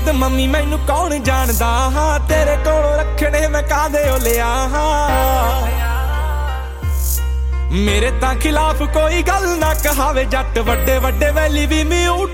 mummy ਮੈਨੂੰ ਕੌਣ ਜਾਣਦਾ ਤੇਰੇ ਕੋਲੋਂ ਰੱਖਣੇ ਮੈਂ ਕਾਹਦੇ ਓ ਲਿਆ ਮੇਰੇ ਤਾਂ ਖਿਲਾਫ ਕੋਈ ਗੱਲ ਨਾ ਕਹਾਵੇ ਜੱਟ ਵੱਡੇ ਵੱਡੇ ਵੈਲੀ ਵੀ ਮਿਊਟ